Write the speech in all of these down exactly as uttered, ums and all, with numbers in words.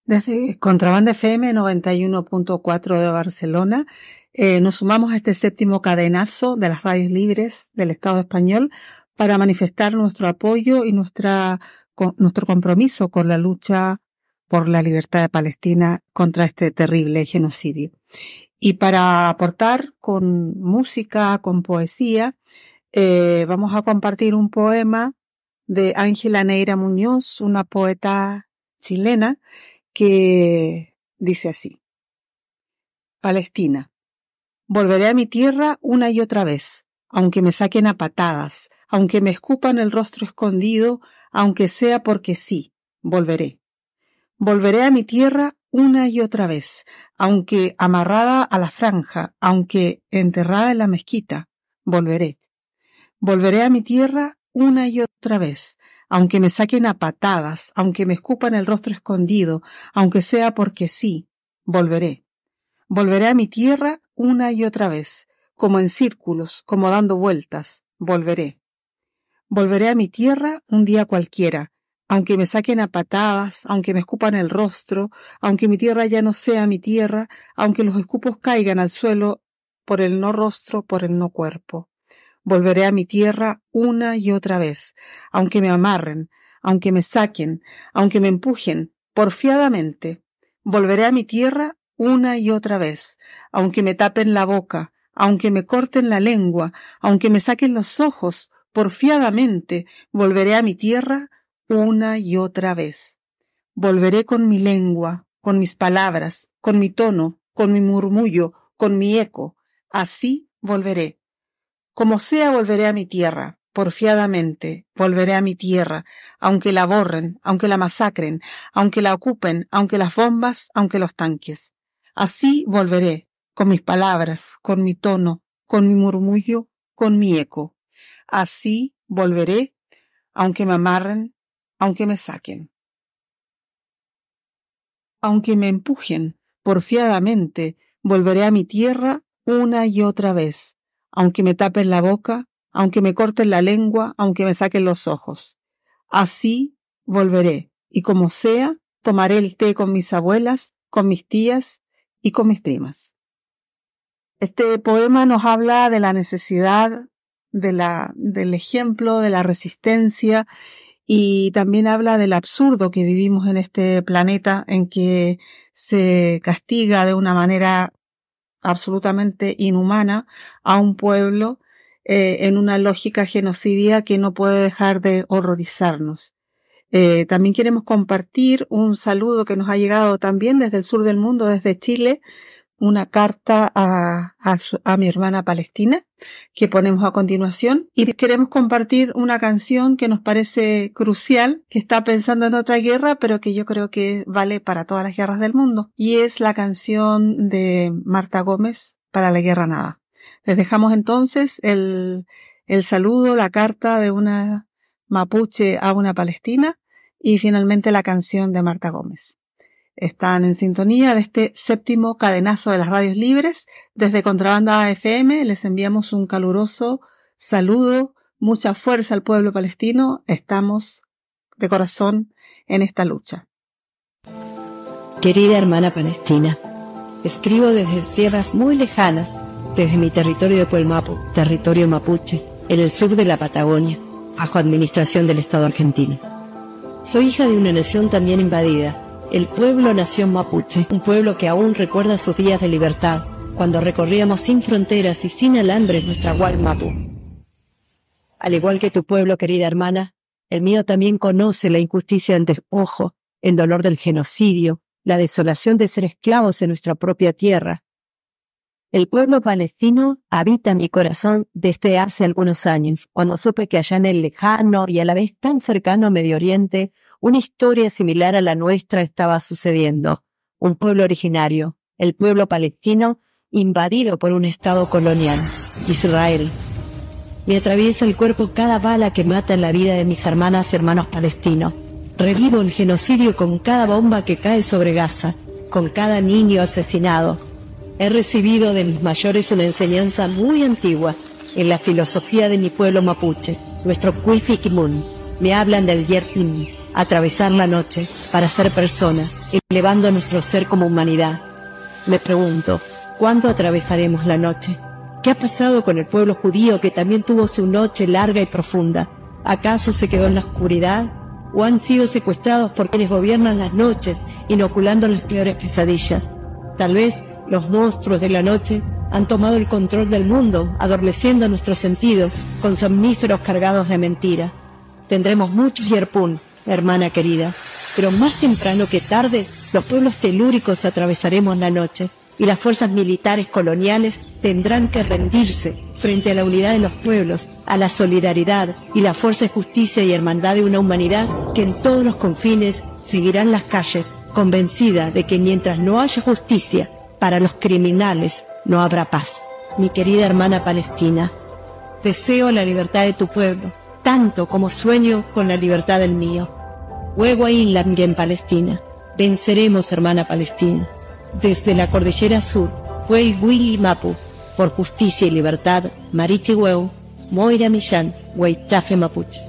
Desde Contrabanda F M noventa y uno punto cuatro de Barcelona, eh, nos sumamos a este séptimo cadenazo de las radios libres del Estado español para manifestar nuestro apoyo y nuestra, con, nuestro compromiso con la lucha por la libertad de Palestina contra este terrible genocidio. Y para aportar con música, con poesía, eh, vamos a compartir un poema de Ángela Neira Muñoz, una poeta chilena, que dice así: Palestina. Volveré a mi tierra una y otra vez, aunque me saquen a patadas, aunque me escupan el rostro escondido, aunque sea porque sí, volveré. Volveré a mi tierra una y otra vez, aunque amarrada a la franja, aunque enterrada en la mezquita, volveré. Volveré a mi tierra una y otra vez, aunque me saquen a patadas, aunque me escupan el rostro escondido, aunque sea porque sí, volveré. Volveré a mi tierra una y otra vez, como en círculos, como dando vueltas, volveré. Volveré a mi tierra un día cualquiera, aunque me saquen a patadas, aunque me escupan el rostro, aunque mi tierra ya no sea mi tierra, aunque los escupos caigan al suelo por el no rostro, por el no cuerpo. Volveré a mi tierra una y otra vez, aunque me amarren, aunque me saquen, aunque me empujen, porfiadamente. Volveré a mi tierra una y otra vez, aunque me tapen la boca, aunque me corten la lengua, aunque me saquen los ojos, porfiadamente. Volveré a mi tierra una y otra vez. Volveré con mi lengua, con mis palabras, con mi tono, con mi murmullo, con mi eco. Así volveré. Como sea, volveré a mi tierra, porfiadamente, volveré a mi tierra, aunque la borren, aunque la masacren, aunque la ocupen, aunque las bombas, aunque los tanques. Así volveré, con mis palabras, con mi tono, con mi murmullo, con mi eco. Así volveré, aunque me amarren, aunque me saquen. Aunque me empujen, porfiadamente, volveré a mi tierra una y otra vez. Aunque me tapen la boca, aunque me corten la lengua, aunque me saquen los ojos. Así volveré, y como sea, tomaré el té con mis abuelas, con mis tías y con mis primas. Este poema nos habla de la necesidad, de la, del ejemplo, de la resistencia, y también habla del absurdo que vivimos en este planeta en que se castiga de una manera absolutamente inhumana a un pueblo eh, en una lógica genocidia que no puede dejar de horrorizarnos. Eh, también queremos compartir un saludo que nos ha llegado también desde el sur del mundo, desde Chile, una carta a, a, su, a mi hermana Palestina que ponemos a continuación, y queremos compartir una canción que nos parece crucial, que está pensando en otra guerra, pero que yo creo que vale para todas las guerras del mundo, y es la canción de Marta Gómez, Para la guerra nada. Les dejamos entonces el, el saludo, la carta de una mapuche a una palestina, y finalmente la canción de Marta Gómez. Están en sintonía de este séptimo cadenazo de las radios libres. Desde Contrabanda F M les enviamos un caluroso saludo, mucha fuerza al pueblo palestino. Estamos de corazón en esta lucha. Querida hermana Palestina, escribo desde tierras muy lejanas, desde mi territorio de Puelmapu, territorio mapuche, en el sur de la Patagonia, bajo administración del Estado argentino. Soy hija de una nación también invadida, el pueblo nación mapuche, un pueblo que aún recuerda sus días de libertad, cuando recorríamos sin fronteras y sin alambres nuestra Gualmapu. Al igual que tu pueblo, querida hermana, el mío también conoce la injusticia del despojo, el dolor del genocidio, la desolación de ser esclavos en nuestra propia tierra. El pueblo palestino habita mi corazón desde hace algunos años, cuando supe que allá en el lejano y a la vez tan cercano Medio Oriente, una historia similar a la nuestra estaba sucediendo. Un pueblo originario, el pueblo palestino, invadido por un estado colonial, Israel. Me atraviesa el cuerpo cada bala que mata en la vida de mis hermanas y hermanos palestinos. Revivo el genocidio con cada bomba que cae sobre Gaza, con cada niño asesinado. He recibido de mis mayores una enseñanza muy antigua en la filosofía de mi pueblo mapuche, nuestro Cuifiquimun. Me hablan del Yertin, atravesar la noche para ser persona, elevando nuestro ser como humanidad. Me pregunto, ¿cuándo atravesaremos la noche? ¿Qué ha pasado con el pueblo judío que también tuvo su noche larga y profunda? ¿Acaso se quedó en la oscuridad? ¿O han sido secuestrados por quienes gobiernan las noches, inoculando las peores pesadillas? Tal vez los monstruos de la noche han tomado el control del mundo, adormeciendo nuestros sentidos con somníferos cargados de mentira. Tendremos muchos yerpún, hermana querida, pero más temprano que tarde los pueblos telúricos atravesaremos la noche y las fuerzas militares coloniales tendrán que rendirse frente a la unidad de los pueblos, a la solidaridad y la fuerza de justicia y hermandad de una humanidad que en todos los confines seguirán las calles, convencida de que mientras no haya justicia para los criminales, no habrá paz. Mi querida hermana Palestina, deseo la libertad de tu pueblo, tanto como sueño con la libertad del mío. Huevo en Palestina. Venceremos, hermana Palestina. Desde la cordillera sur, Huey Willy Mapu, por justicia y libertad, Marichi Hueu, Moira Millán, Huaytafe Mapuche.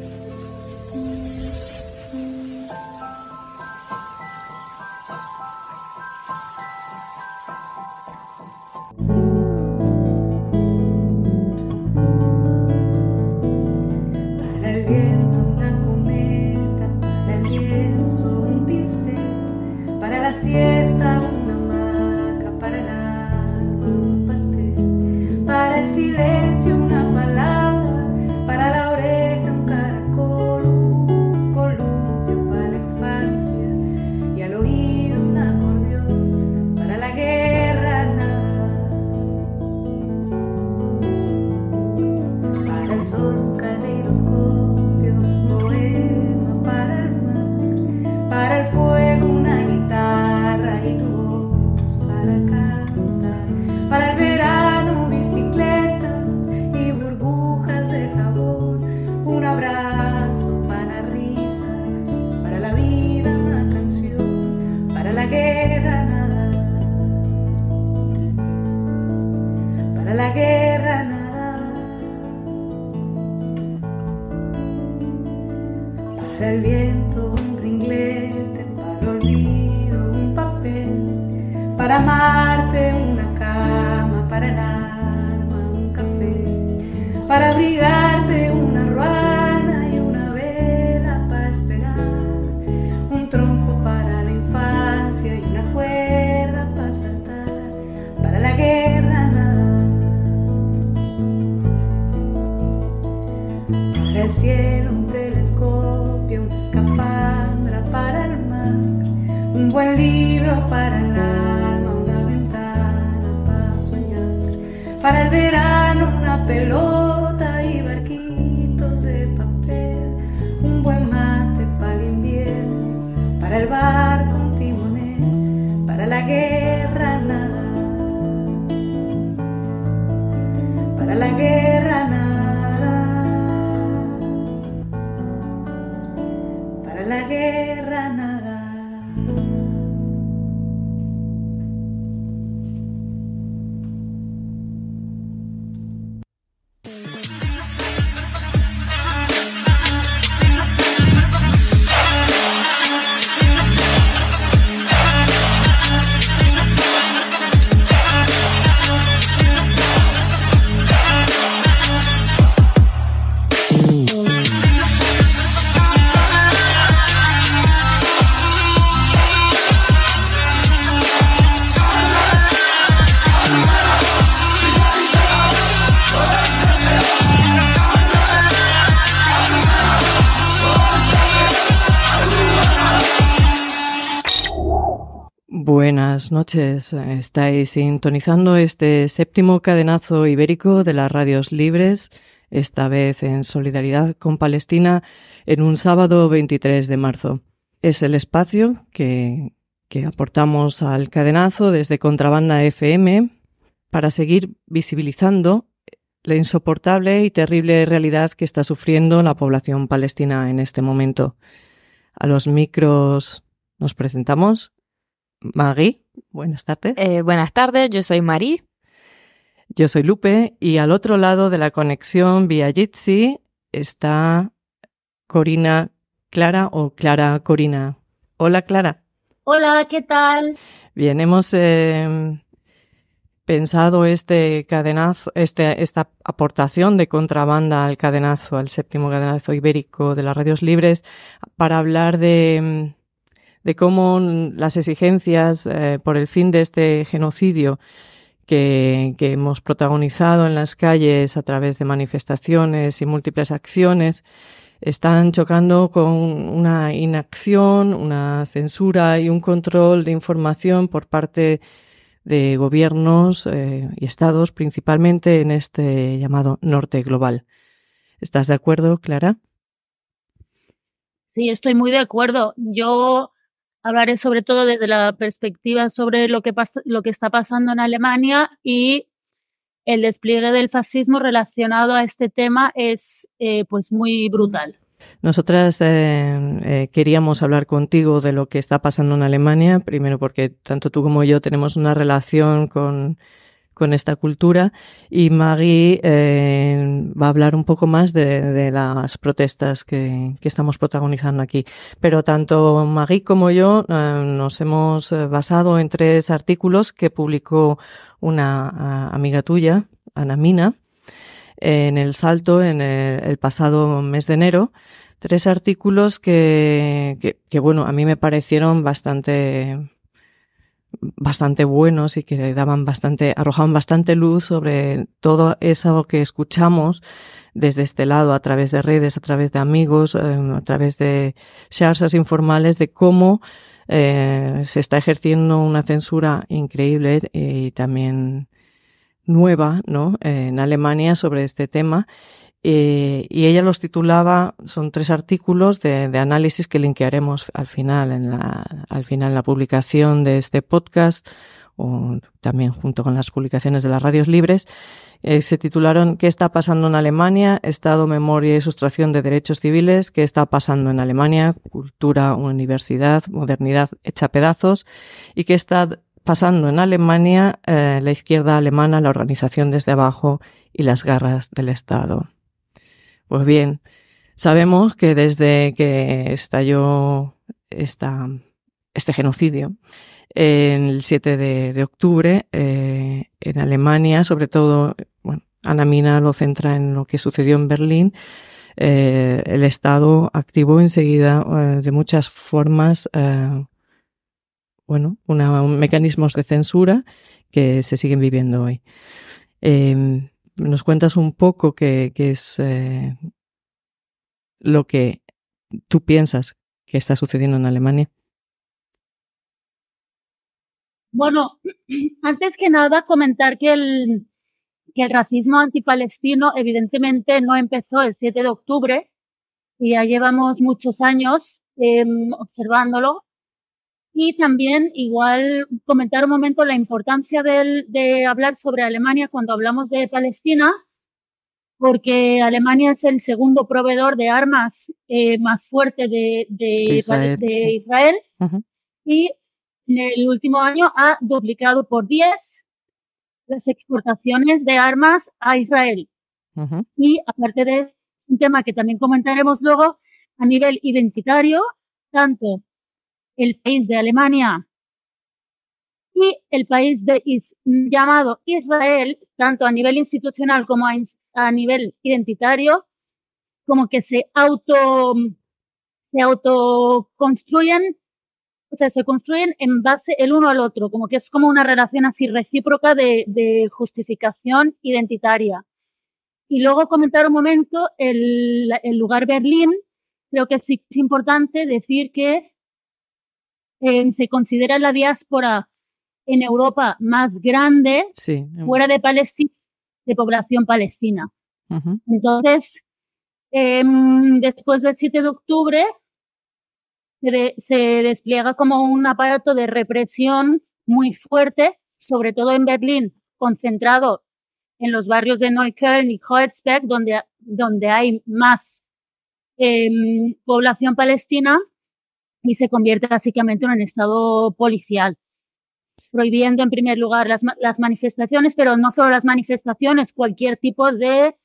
Buenas noches. Estáis sintonizando este séptimo cadenazo ibérico de las radios libres, esta vez en solidaridad con Palestina, en un sábado veintitrés de marzo. Es el espacio que, que aportamos al cadenazo desde Contrabanda F M para seguir visibilizando la insoportable y terrible realidad que está sufriendo la población palestina en este momento. A los micros nos presentamos. Marie, buenas tardes. Eh, buenas tardes, yo soy Marie. Yo soy Lupe y al otro lado de la conexión vía Jitsi está Corina Clara o Clara Corina. Hola, Clara. Hola, ¿qué tal? Bien, hemos eh, pensado este cadenazo, este, esta aportación de contrabanda al cadenazo, al séptimo cadenazo ibérico de las radios libres, para hablar de, de cómo las exigencias eh, por el fin de este genocidio que, que hemos protagonizado en las calles a través de manifestaciones y múltiples acciones están chocando con una inacción, una censura y un control de información por parte de gobiernos eh, y estados, principalmente en este llamado norte global. ¿Estás de acuerdo, Clara? Sí, estoy muy de acuerdo. Yo hablaré sobre todo desde la perspectiva sobre lo que, pas- lo que está pasando en Alemania, y el despliegue del fascismo relacionado a este tema es eh, pues muy brutal. Nosotras eh, eh, queríamos hablar contigo de lo que está pasando en Alemania, primero porque tanto tú como yo tenemos una relación con, con esta cultura, y Maggie eh, va a hablar un poco más de, de las protestas que, que estamos protagonizando aquí. Pero tanto Maggie como yo eh, nos hemos basado en tres artículos que publicó una a, amiga tuya, Ana Mina, en El Salto en el, el pasado mes de enero. Tres artículos que, que, que, bueno, a mí me parecieron bastante, bastante buenos y que daban bastante, arrojaban bastante luz sobre todo eso que escuchamos desde este lado, a través de redes, a través de amigos, eh, a través de charlas informales, de cómo eh, se está ejerciendo una censura increíble y también nueva, ¿no?, en Alemania sobre este tema. Eh, y ella los titulaba, son tres artículos de, de análisis que linkearemos al final en la, al final en la publicación de este podcast, o también junto con las publicaciones de las radios libres. Eh, se titularon ¿Qué está pasando en Alemania? Estado, memoria y sustracción de derechos civiles. ¿Qué está pasando en Alemania? Cultura, universidad, modernidad hecha pedazos. ¿Y qué está pasando en Alemania? Eh, la izquierda alemana, la organización desde abajo y las garras del Estado. Pues bien, sabemos que desde que estalló esta, este genocidio, el siete de octubre, eh, en Alemania, sobre todo, bueno, Ana Mina lo centra en lo que sucedió en Berlín, eh, el Estado activó enseguida eh, de muchas formas, eh, bueno, una, un, mecanismos de censura que se siguen viviendo hoy. Eh, ¿Nos cuentas un poco qué, qué es eh, lo que tú piensas que está sucediendo en Alemania? Bueno, antes que nada comentar que el, que el racismo antipalestino evidentemente no empezó el siete de octubre, y ya llevamos muchos años eh, observándolo. Y también igual comentar un momento la importancia del, de hablar sobre Alemania cuando hablamos de Palestina, porque Alemania es el segundo proveedor de armas eh, más fuerte de, de, de Israel, de sí. Israel uh-huh. Y en el último año ha duplicado por diez las exportaciones de armas a Israel. Uh-huh. Y aparte de un tema que también comentaremos luego, a nivel identitario, tanto el país de Alemania y el país de is, llamado Israel, tanto a nivel institucional como a, a nivel identitario, como que se auto se autoconstruyen, o sea, se construyen en base el uno al otro, como que es como una relación así recíproca de, de justificación identitaria. Y luego comentar un momento el, el lugar Berlín. Creo que sí es importante decir que eh, se considera la diáspora en Europa más grande, sí, fuera de Palestina, de población palestina. Uh-huh. Entonces, eh, después del siete de octubre, se, de, se despliega como un aparato de represión muy fuerte, sobre todo en Berlín, concentrado en los barrios de Neukölln y Kreuzberg, donde, donde hay más eh, población palestina, y se convierte básicamente en un estado policial, prohibiendo en primer lugar las, las manifestaciones, pero no solo las manifestaciones, cualquier tipo de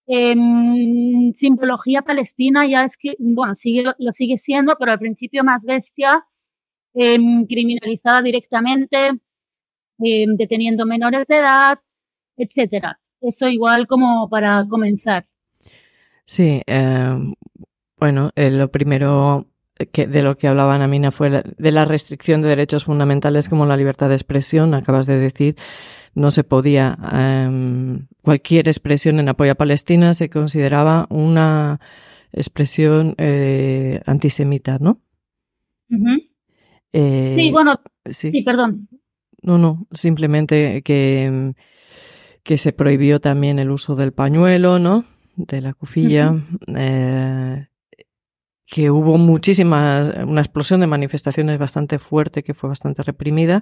Eh, simbología palestina ya es que, bueno, sigue, lo sigue siendo, pero al principio más bestia, eh, criminalizada directamente, eh, deteniendo menores de edad, etcétera. Eso igual como para comenzar. Sí, eh, bueno, eh, lo primero que de lo que hablaba Namina fue la, de la restricción de derechos fundamentales como la libertad de expresión, acabas de decir. No se podía, eh, cualquier expresión en apoyo a Palestina se consideraba una expresión eh, antisemita, ¿no? Uh-huh. Eh, sí, bueno, sí. sí, perdón. No, no, simplemente que, que se prohibió también el uso del pañuelo, ¿no? De la cufilla, uh-huh. eh, que hubo muchísimas, una explosión de manifestaciones bastante fuerte, que fue bastante reprimida.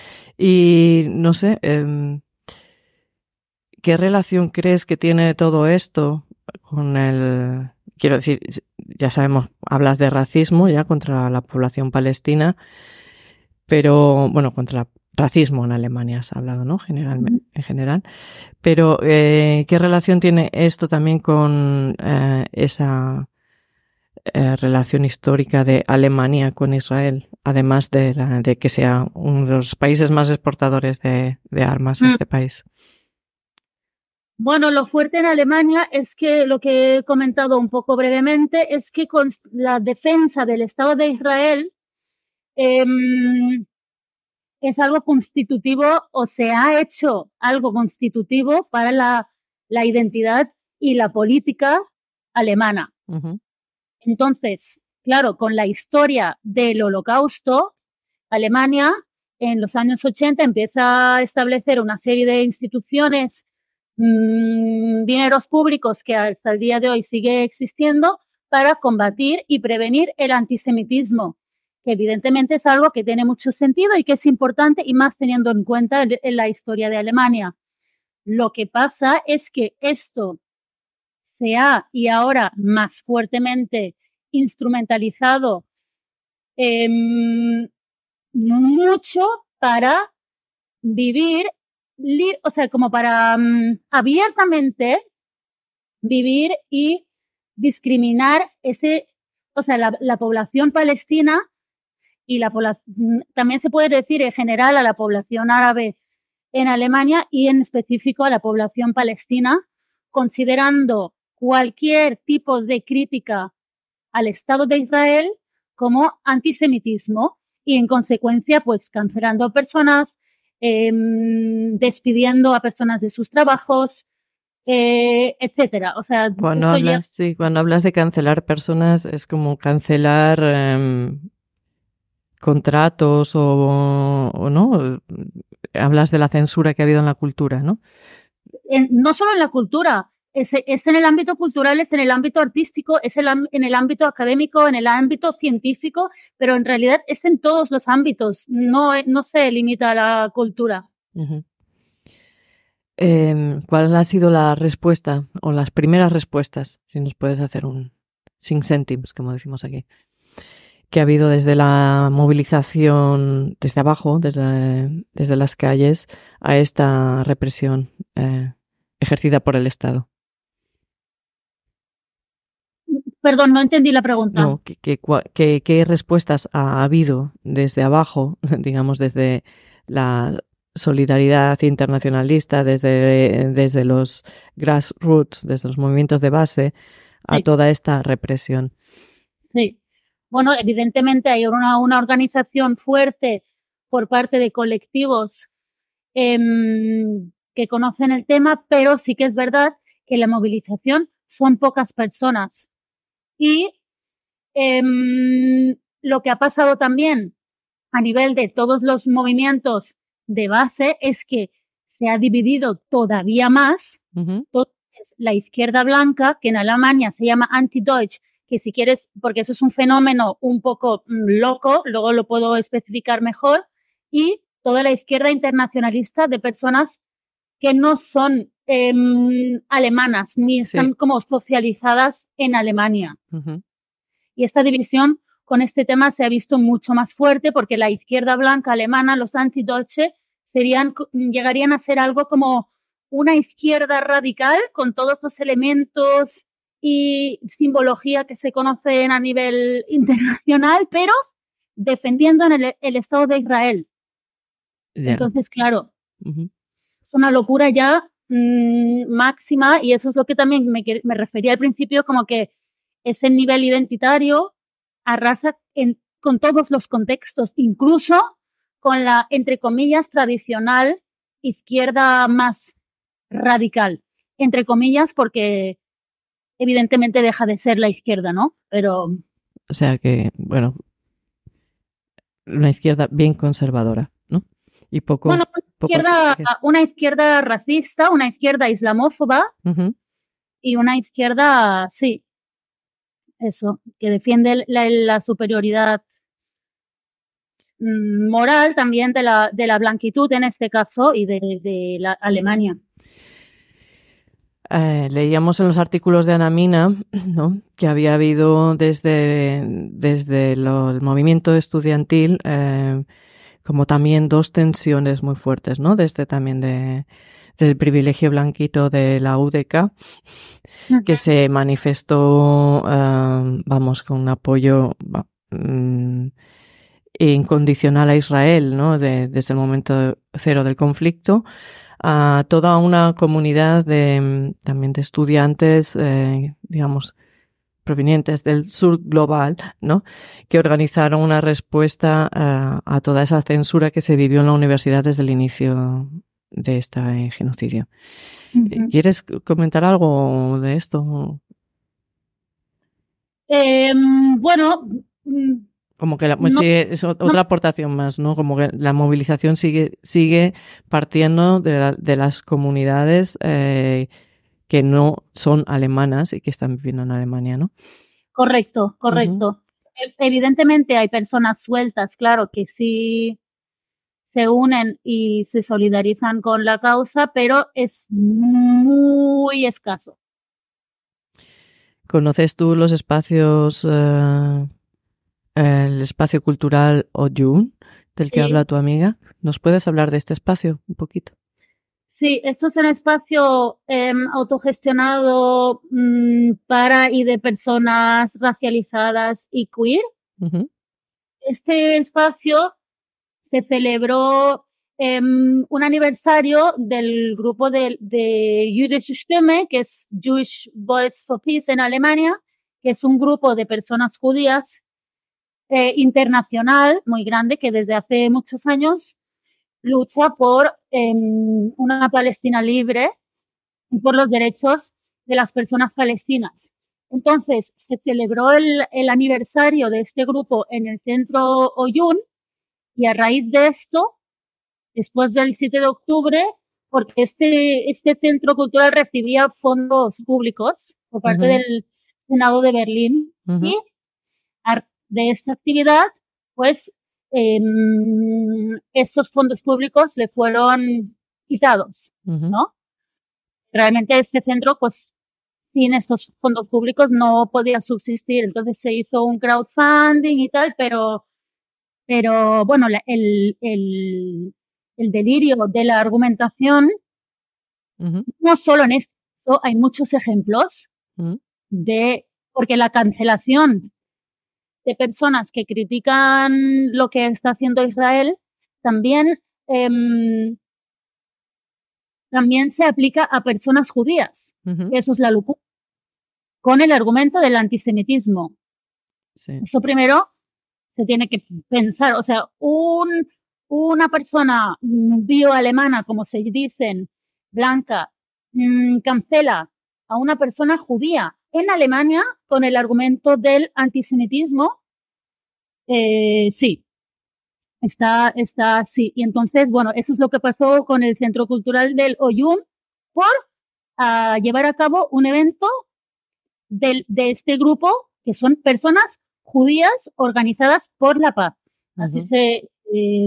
Y no sé, eh, ¿qué relación crees que tiene todo esto con el... Quiero decir, ya sabemos, hablas de racismo ya contra la población palestina, pero, bueno, contra el racismo en Alemania has hablado, ¿no? Generalmente, en general. Pero, eh, ¿qué relación tiene esto también con eh, esa eh, relación histórica de Alemania con Israel, además de, la, de que sea uno de los países más exportadores de, de armas a este país? Bueno, lo fuerte en Alemania es que lo que he comentado un poco brevemente es que con la defensa del Estado de Israel eh, es algo constitutivo o se ha hecho algo constitutivo para la, la identidad y la política alemana. Uh-huh. Entonces, claro, con la historia del Holocausto, Alemania en los años ochenta empieza a establecer una serie de instituciones, mmm, dineros públicos que hasta el día de hoy sigue existiendo para combatir y prevenir el antisemitismo, que evidentemente es algo que tiene mucho sentido y que es importante, y más teniendo en cuenta el, el, la historia de Alemania. Lo que pasa es que esto se ha, y ahora más fuertemente, instrumentalizado eh, mucho para vivir, o sea, como para um, abiertamente vivir y discriminar ese, o sea, la, la población palestina y la población, también se puede decir en general a la población árabe en Alemania y en específico a la población palestina, considerando cualquier tipo de crítica al Estado de Israel como antisemitismo y en consecuencia pues cancelando a personas, eh, despidiendo a personas de sus trabajos, eh, etcétera. O sea, cuando hablas, ya... sí, cuando hablas de cancelar personas es como cancelar eh, contratos o, o no, hablas de la censura que ha habido en la cultura, ¿no? En, no solo en la cultura, es, es en el ámbito cultural, es en el ámbito artístico, es el, en el ámbito académico, en el ámbito científico, pero en realidad es en todos los ámbitos, no, no se limita a la cultura. Uh-huh. Eh, ¿Cuál ha sido la respuesta o las primeras respuestas, si nos puedes hacer un sing sentims, como decimos aquí, que ha habido desde la movilización, desde abajo, desde, desde las calles, a esta represión eh, ejercida por el Estado? Perdón, no entendí la pregunta. No, ¿qué, qué, qué, qué respuestas ha habido desde abajo, digamos, desde la solidaridad internacionalista, desde, desde los grassroots, desde los movimientos de base, a sí. toda esta represión? Sí. Bueno, evidentemente hay una, una organización fuerte por parte de colectivos eh, que conocen el tema, pero sí que es verdad que la movilización son pocas personas. Y eh, lo que ha pasado también a nivel de todos los movimientos de base es que se ha dividido todavía más. Uh-huh. La izquierda blanca, que en Alemania se llama Anti-Deutsch, que si quieres, porque eso es un fenómeno un poco loco, luego lo puedo especificar mejor, y toda la izquierda internacionalista de personas que no son eh, alemanas, ni están sí. como socializadas en Alemania. Uh-huh. Y esta división con este tema se ha visto mucho más fuerte porque la izquierda blanca alemana, los Anti-Deutsche, serían, llegarían a ser algo como una izquierda radical con todos los elementos y simbología que se conocen a nivel internacional, pero defendiendo en el, el Estado de Israel. Yeah. Entonces, claro, uh-huh. es una locura ya mmm, máxima, y eso es lo que también me, me refería al principio, como que ese nivel identitario arrasa en, con todos los contextos, incluso con la, entre comillas, tradicional izquierda más radical, entre comillas, porque evidentemente deja de ser la izquierda, ¿no? Pero... O sea que, bueno, una izquierda bien conservadora, ¿no? Y poco... Bueno, una izquierda, poco... una izquierda racista, una izquierda islamófoba uh-huh. y una izquierda, sí, eso, que defiende la, la superioridad moral también de la, de la blanquitud en este caso y de, de la Alemania. Eh, leíamos en los artículos de Ana Mina, ¿no?, que había habido desde, desde lo, el movimiento estudiantil eh, como también dos tensiones muy fuertes, ¿no? Desde también de, del privilegio blanquito de la U D K, uh-huh. que se manifestó, eh, vamos, con un apoyo um, incondicional a Israel, ¿no?, de, desde el momento cero del conflicto, a toda una comunidad de también de estudiantes, eh, digamos, provenientes del sur global, ¿no?, que organizaron una respuesta a, a toda esa censura que se vivió en la universidad desde el inicio de este genocidio. Uh-huh. ¿Quieres comentar algo de esto? Eh, bueno... Como que la, no, sigue, es otra no. aportación más, ¿no? Como que la movilización sigue, sigue partiendo de, la, de las comunidades eh, que no son alemanas y que están viviendo en Alemania, ¿no? Correcto, correcto. Uh-huh. Evidentemente hay personas sueltas, claro, que sí se unen y se solidarizan con la causa, pero es muy escaso. ¿Conoces tú los espacios... Uh... el espacio cultural Oyun, del que sí. habla tu amiga? ¿Nos puedes hablar de este espacio un poquito? Sí, esto es un espacio eh, autogestionado mmm, para y de personas racializadas y queer. Uh-huh. Este espacio se celebró eh, un aniversario del grupo de, de Jüdische Stimme, que es Jewish Voice for Peace en Alemania, que es un grupo de personas judías Eh, internacional muy grande que desde hace muchos años lucha por eh, una Palestina libre y por los derechos de las personas palestinas. Entonces, se celebró el, el aniversario de este grupo en el centro Oyun, y a raíz de esto, después del siete de octubre, porque este, este centro cultural recibía fondos públicos por parte uh-huh. del Senado de Berlín, uh-huh. y a de esta actividad, pues eh, estos fondos públicos le fueron quitados, uh-huh. ¿no? Realmente este centro, pues sin estos fondos públicos no podía subsistir, entonces se hizo un crowdfunding y tal, pero, pero bueno, la, el, el, el delirio de la argumentación, uh-huh. no solo en esto, hay muchos ejemplos uh-huh. de, porque la cancelación de personas que critican lo que está haciendo Israel también, eh, también se aplica a personas judías. Uh-huh. Eso es la locura. Con el argumento del antisemitismo. Sí. Eso primero se tiene que pensar. O sea, un, una persona bioalemana, como se dicen, blanca, mmm, cancela a una persona judía en Alemania con el argumento del antisemitismo. Eh, sí, está, está, sí. Y entonces, bueno, eso es lo que pasó con el Centro Cultural del Oyun por uh, llevar a cabo un evento de, de este grupo, que son personas judías organizadas por la paz. Uh-huh. Así se, eh,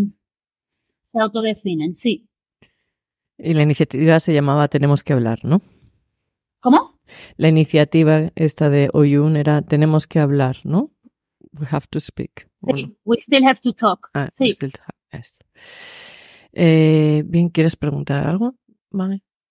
se autodefinen, sí. Y la iniciativa se llamaba Tenemos que hablar, ¿no? ¿Cómo? La iniciativa esta de Oyun era Tenemos que hablar, ¿no? We have to speak. Sí, we still have to talk. Ah, sí. We still have, eh, bien, ¿quieres preguntar algo? Vale.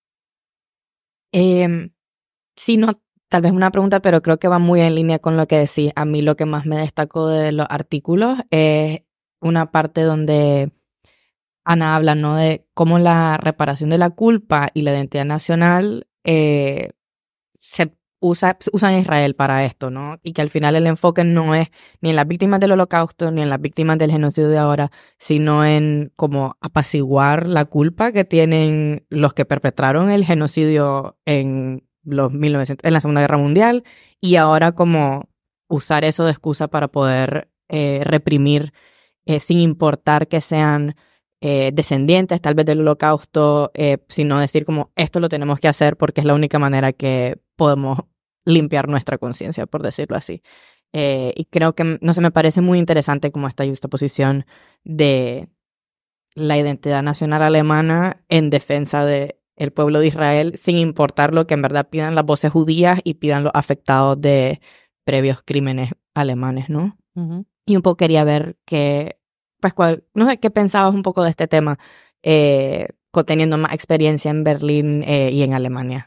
Eh, sí, no, tal vez una pregunta, pero creo que va muy en línea con lo que decís. A mí lo que más me destacó de los artículos es una parte donde Ana habla, ¿no?, de cómo la reparación de la culpa y la identidad nacional eh, se usa, se usa en Israel para esto, ¿no? Y que al final el enfoque no es ni en las víctimas del Holocausto ni en las víctimas del genocidio de ahora, sino en como apaciguar la culpa que tienen los que perpetraron el genocidio en los mil novecientos, en la Segunda Guerra Mundial, y ahora como usar eso de excusa para poder eh, reprimir eh, sin importar que sean eh, descendientes tal vez del Holocausto, eh, sino decir como esto lo tenemos que hacer porque es la única manera que podemos limpiar nuestra conciencia, por decirlo así. Eh, y creo que, no sé, me parece muy interesante como esta justaposición de la identidad nacional alemana en defensa de el pueblo de Israel, sin importar lo que en verdad pidan las voces judías y pidan los afectados de previos crímenes alemanes, ¿no? Uh-huh. Y un poco quería ver que, pues, cuál, no sé, qué pensabas un poco de este tema, eh, teniendo más experiencia en Berlín eh, y en Alemania.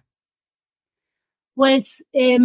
Pues eh,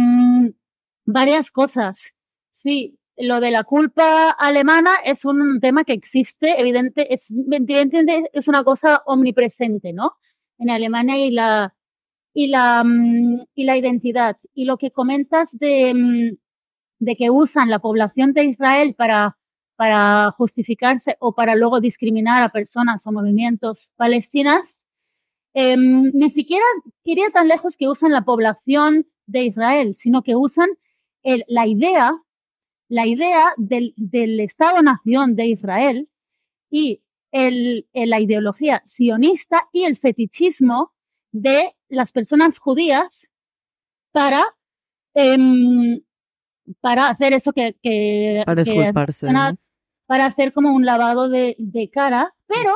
varias cosas. Sí, lo de la culpa alemana es un tema que existe, evidente, es, evidentemente es una cosa omnipresente, ¿no? En Alemania y la y la y la identidad. Y lo que comentas de de que usan la población de Israel para para justificarse o para luego discriminar a personas o movimientos palestinas, eh, ni siquiera iría tan lejos que usan la población de Israel, sino que usan el, la idea, la idea del, del Estado-nación de Israel y el, el, la ideología sionista y el fetichismo de las personas judías para, eh, para hacer eso que, que, para disculparse, que ¿no? Para hacer como un lavado de, de cara, pero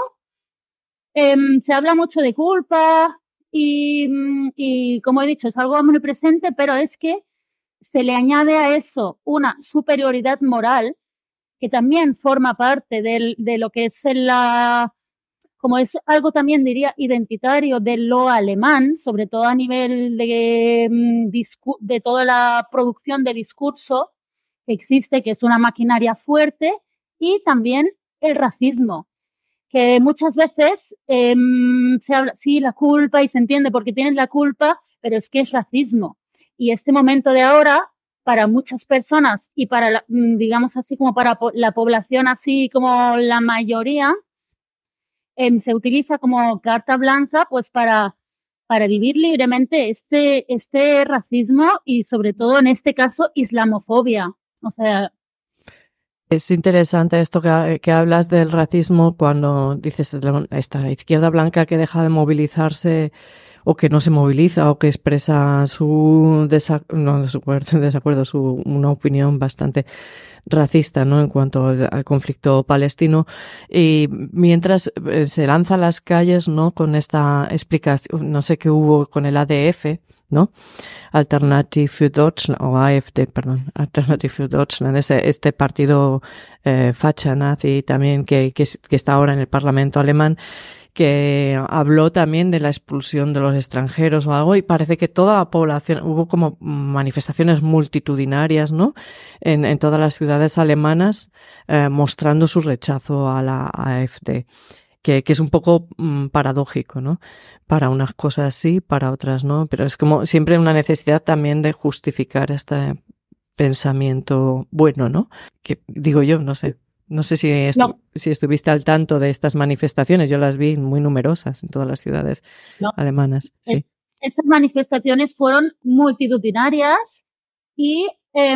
eh, se habla mucho de culpa y, y, como he dicho, es algo muy presente, pero es que se le añade a eso una superioridad moral que también forma parte del, de lo que es la, como es algo también diría identitario de lo alemán, sobre todo a nivel de, de toda la producción de discurso que existe, que es una maquinaria fuerte, y también el racismo, que muchas veces eh, se habla, sí, la culpa, y se entiende porque tienes la culpa, pero es que es racismo. Y este momento de ahora, para muchas personas y para, la, digamos así, como para la población así como la mayoría, eh, se utiliza como carta blanca pues para, para vivir libremente este, este racismo y sobre todo en este caso islamofobia. O sea, es interesante esto que, que hablas del racismo cuando dices esta izquierda blanca que deja de movilizarse o que no se moviliza o que expresa su, desa no, su desacuerdo, su, una opinión bastante racista, ¿no?, en cuanto al, al conflicto palestino, y mientras se lanza a las calles, ¿no?, con esta explicación, no sé qué hubo con el A D F, ¿no? Alternative für Deutschland, o A F D, perdón, Alternative für Deutschland, ese, este partido eh, facha nazi también que, que, que está ahora en el Parlamento alemán, que habló también de la expulsión de los extranjeros o algo, y parece que toda la población, hubo como manifestaciones multitudinarias, ¿no?, en, en todas las ciudades alemanas, eh, mostrando su rechazo a la A F D. Que, que es un poco mmm, paradójico, ¿no? Para unas cosas sí, para otras no, pero es como siempre una necesidad también de justificar este pensamiento bueno, ¿no? Que digo yo, no sé. No sé si, estu no. si estuviste al tanto de estas manifestaciones, yo las vi muy numerosas en todas las ciudades no. alemanas. Sí. Es, estas manifestaciones fueron multitudinarias y eh,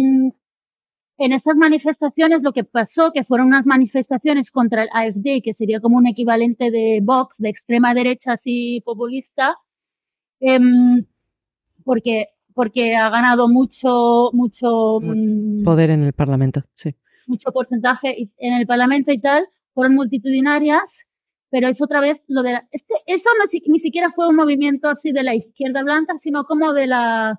en estas manifestaciones lo que pasó, que fueron unas manifestaciones contra el A F D, que sería como un equivalente de Vox, de extrema derecha así populista, eh, porque, porque ha ganado mucho, mucho poder en el Parlamento, sí. Mucho porcentaje en el Parlamento y tal, fueron multitudinarias, pero es otra vez lo de la, este, eso no, ni siquiera fue un movimiento así de la izquierda blanca, sino como de la,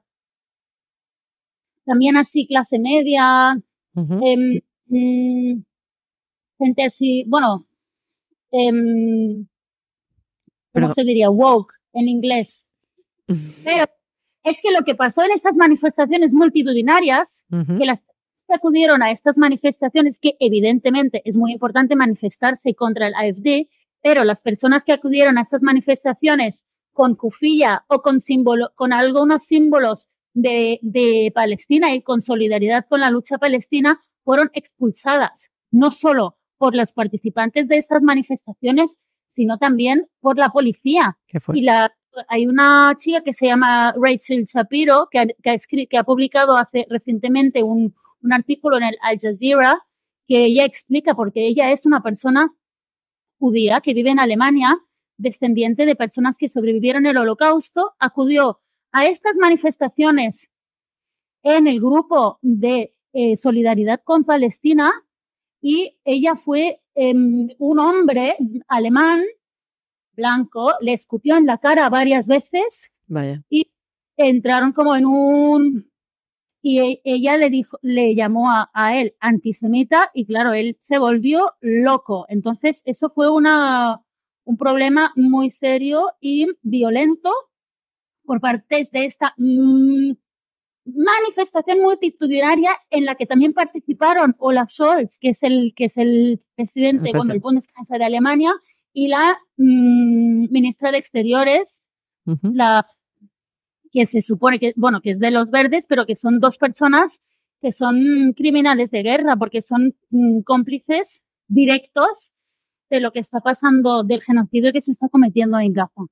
también así clase media, uh-huh. eh, mm, gente así, bueno, eh, ¿cómo pero, se diría? Woke en inglés. Pero es que lo que pasó en estas manifestaciones multitudinarias, uh-huh. que las que acudieron a estas manifestaciones, que evidentemente es muy importante manifestarse contra el A F D, pero las personas que acudieron a estas manifestaciones con kufilla o con símbolo, con algunos símbolos de, de Palestina y con solidaridad con la lucha palestina, fueron expulsadas, no solo por los participantes de estas manifestaciones, sino también por la policía. ¿Qué fue? Y la, hay una chica que se llama Rachel Shapiro, que ha, que ha, escrito, que ha publicado hace recientemente un, un artículo en el Al Jazeera, que ella explica, porque ella es una persona judía que vive en Alemania, descendiente de personas que sobrevivieron el Holocausto, acudió a estas manifestaciones en el grupo de eh, solidaridad con Palestina, y ella fue eh, un hombre alemán blanco, le escupió en la cara varias veces. Vaya. Y entraron como en un... Y ella le dijo, le llamó a, a él antisemita, y claro, él se volvió loco. Entonces, eso fue una, un problema muy serio y violento por parte de esta mmm, manifestación multitudinaria en la que también participaron Olaf Scholz, que es el, que es el presidente, el bueno, el Bundeskanzler de Alemania, y la mmm, ministra de Exteriores, uh-huh. la que se supone que, bueno, que es de los verdes, pero que son dos personas que son criminales de guerra, porque son mmm, cómplices directos de lo que está pasando, del genocidio que se está cometiendo en Gaza.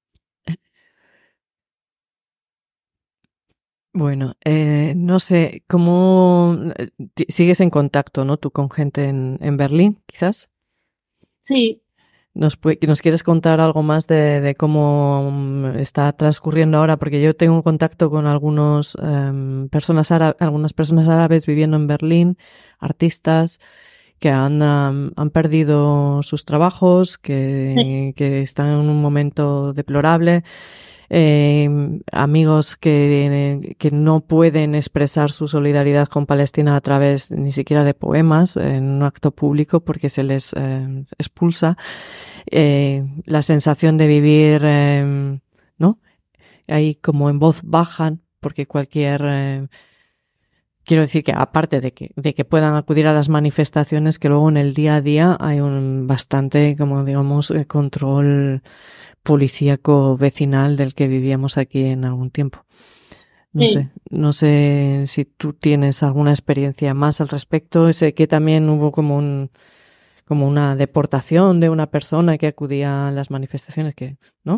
Bueno, eh, no sé, ¿cómo sigues en contacto, no? Tú con gente en, en Berlín, quizás. Sí. ¿Nos, ¿Nos quieres contar algo más de, de cómo está transcurriendo ahora? Porque yo tengo contacto con algunos, um, personas ára- algunas personas árabes viviendo en Berlín, artistas que han, um, han perdido sus trabajos, que, sí. que están en un momento deplorable. Eh, amigos que, que no pueden expresar su solidaridad con Palestina a través ni siquiera de poemas en un acto público porque se les eh, expulsa. Eh, la sensación de vivir, eh, ¿no? Ahí como en voz baja, porque cualquier... Eh, quiero decir que aparte de que, de que puedan acudir a las manifestaciones, que luego en el día a día hay un bastante, como digamos, control policíaco vecinal del que vivíamos aquí en algún tiempo. No sí. sé, no sé si tú tienes alguna experiencia más al respecto. Sé que también hubo como un, como una deportación de una persona que acudía a las manifestaciones, que, ¿no?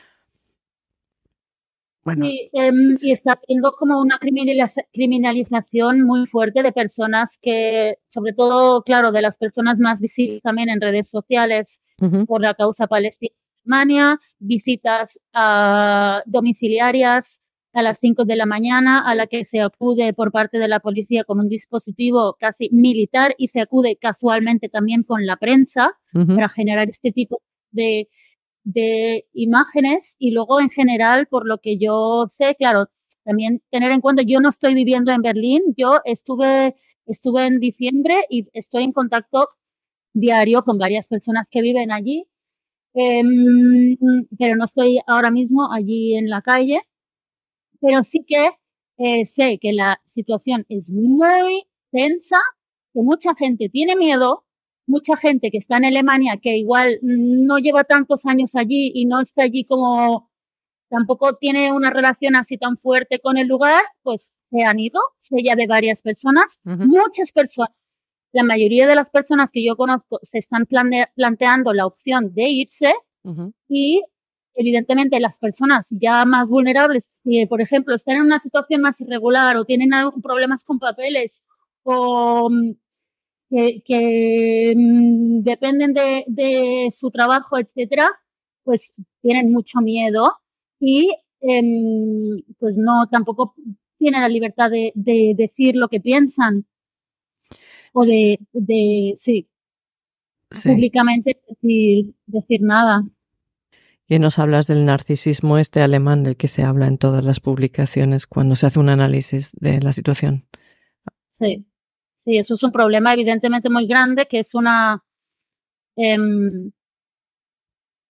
Bueno, sí, eh, sí. Y está habiendo como una criminaliza- criminalización muy fuerte de personas que, sobre todo, claro, de las personas más visibles también en redes sociales uh-huh. por la causa palestina. Alemania, visitas uh, domiciliarias a las cinco de la mañana a la que se acude por parte de la policía con un dispositivo casi militar y se acude casualmente también con la prensa uh-huh. para generar este tipo de, de imágenes. Y luego en general, por lo que yo sé, claro, también tener en cuenta, yo no estoy viviendo en Berlín, yo estuve, estuve en diciembre y estoy en contacto diario con varias personas que viven allí. Eh, pero no estoy ahora mismo allí en la calle, pero sí que eh, sé que la situación es muy tensa, que mucha gente tiene miedo, mucha gente que está en Alemania que igual no lleva tantos años allí y no está allí como, tampoco tiene una relación así tan fuerte con el lugar, pues se han ido, sé ya de varias personas, uh-huh. muchas personas. La mayoría de las personas que yo conozco se están plane- planteando la opción de irse uh-huh. y evidentemente las personas ya más vulnerables, que por ejemplo están en una situación más irregular o tienen algún, problemas con papeles o que, que mmm, dependen de, de su trabajo, etcétera, pues tienen mucho miedo y eh, pues no, tampoco tienen la libertad de, de decir lo que piensan. O de, de sí, sí, públicamente decir, decir nada. Y nos hablas del narcisismo este alemán del que se habla en todas las publicaciones cuando se hace un análisis de la situación. Sí, sí, eso es un problema evidentemente muy grande, que es una... Eh,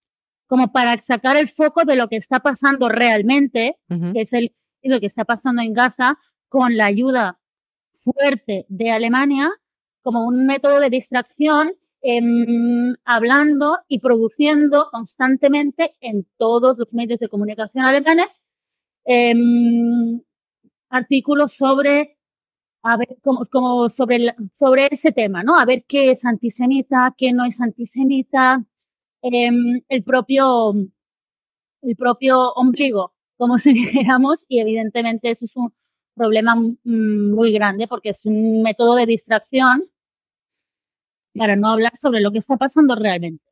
como para sacar el foco de lo que está pasando realmente, Ujú. que es el, lo que está pasando en Gaza, con la ayuda fuerte de Alemania, como un método de distracción, eh, hablando y produciendo constantemente en todos los medios de comunicación alemanes eh, artículos sobre, a ver, como, como sobre, la, sobre ese tema, ¿no? A ver qué es antisemita, qué no es antisemita, eh, el propio, el propio ombligo, como si dijéramos, y evidentemente eso es un problema muy grande porque es un método de distracción para no hablar sobre lo que está pasando realmente.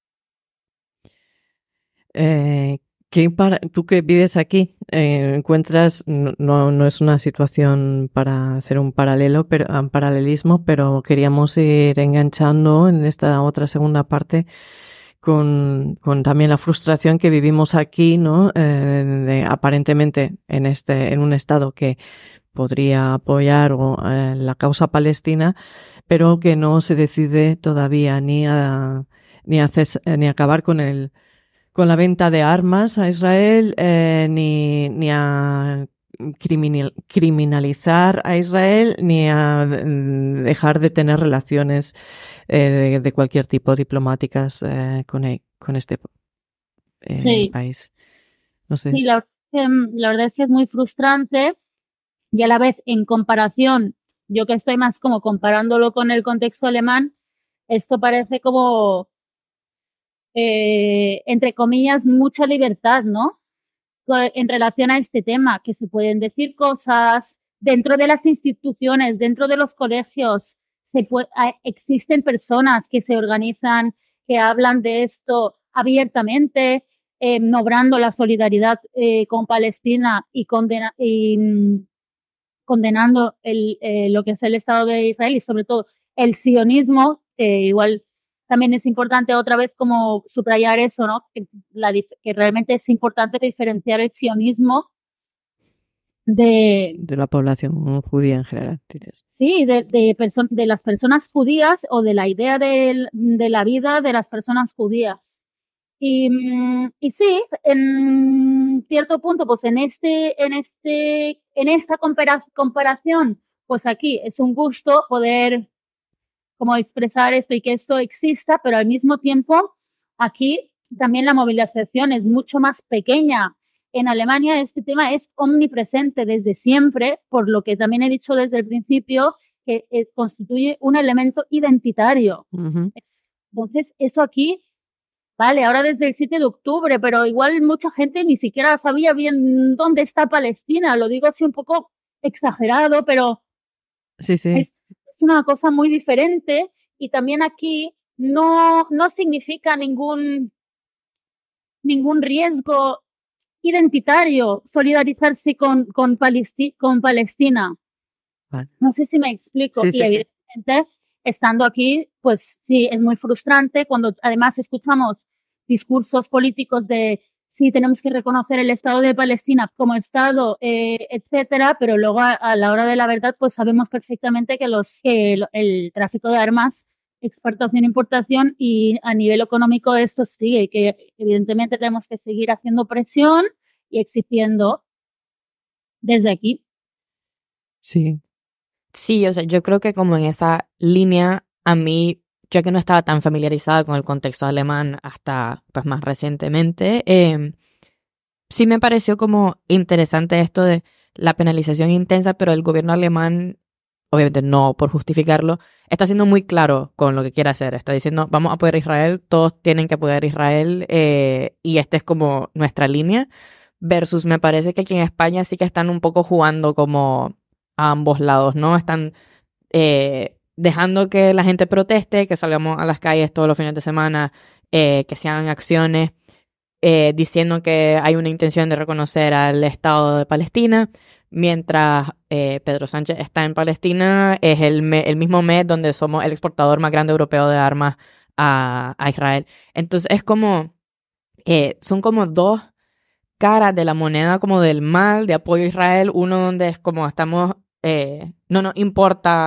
Eh, ¿qué para, tú que vives aquí, eh, encuentras, no, no es una situación para hacer un paralelo, pero un paralelismo, pero queríamos ir enganchando en esta otra segunda parte con, con también la frustración que vivimos aquí, ¿no? Eh, de, aparentemente en este, en un estado que podría apoyar o, eh, la causa palestina, pero que no se decide todavía ni a, ni a, ces, ni a acabar con el con la venta de armas a Israel, eh, ni, ni a criminal, criminalizar a Israel, ni a mm, dejar de tener relaciones eh, de, de cualquier tipo diplomáticas eh, con, con este eh, sí. país. No sé. Sí, la, la verdad es que es muy frustrante y a la vez en comparación, yo que estoy más como comparándolo con el contexto alemán, esto parece como Eh, entre comillas, mucha libertad, ¿no? En relación a este tema, que se pueden decir cosas dentro de las instituciones, dentro de los colegios, se puede, existen personas que se organizan, que hablan de esto abiertamente, eh, nombrando la solidaridad eh, con Palestina y, condena, y mm, condenando el, eh, lo que es el Estado de Israel y sobre todo el sionismo, que igual también es importante otra vez como subrayar eso, ¿no? Que, la, que realmente es importante diferenciar el sionismo de... De la población judía en general. ¿Dices? Sí, de, de, perso de las personas judías o de la idea de, de la vida de las personas judías. Y, y sí, en cierto punto, pues en este, en este, en esta compara comparación, pues aquí es un gusto poder como expresar esto y que esto exista, pero al mismo tiempo aquí también la movilización es mucho más pequeña. En Alemania este tema es omnipresente desde siempre, por lo que también he dicho desde el principio que eh, constituye un elemento identitario. Uh-huh. Entonces, eso aquí, vale, ahora desde el siete de octubre, pero igual mucha gente ni siquiera sabía bien dónde está Palestina. Lo digo así un poco exagerado, pero sí, sí. Es, es una cosa muy diferente y también aquí no, no significa ningún, ningún riesgo identitario solidarizarse con, con, Palesti con Palestina. Vale. No sé si me explico. Sí, y sí, evidentemente, sí. Estando aquí, pues sí, es muy frustrante cuando además escuchamos discursos políticos de sí, tenemos que reconocer el Estado de Palestina como Estado, eh, etcétera, pero luego a, a la hora de la verdad, pues sabemos perfectamente que, los, que el, el tráfico de armas, exportación, importación y a nivel económico esto sigue, que evidentemente tenemos que seguir haciendo presión y exigiendo desde aquí. Sí. Sí, o sea, yo creo que como en esa línea, a mí, yo que no estaba tan familiarizada con el contexto alemán hasta pues más recientemente, eh, sí me pareció como interesante esto de la penalización intensa, pero el gobierno alemán, obviamente no por justificarlo, está siendo muy claro con lo que quiere hacer. Está diciendo, vamos a apoyar a Israel, todos tienen que apoyar a Israel, eh, y esta es como nuestra línea, versus me parece que aquí en España sí que están un poco jugando como a ambos lados, ¿no? Están eh, dejando que la gente proteste, que salgamos a las calles todos los fines de semana, eh, que se hagan acciones, eh, diciendo que hay una intención de reconocer al Estado de Palestina, mientras eh, Pedro Sánchez está en Palestina, es el, me el mismo mes donde somos el exportador más grande europeo de armas a, a Israel. Entonces es como, eh, son como dos caras de la moneda como del mal, de apoyo a Israel, uno donde es como estamos, eh, no nos importa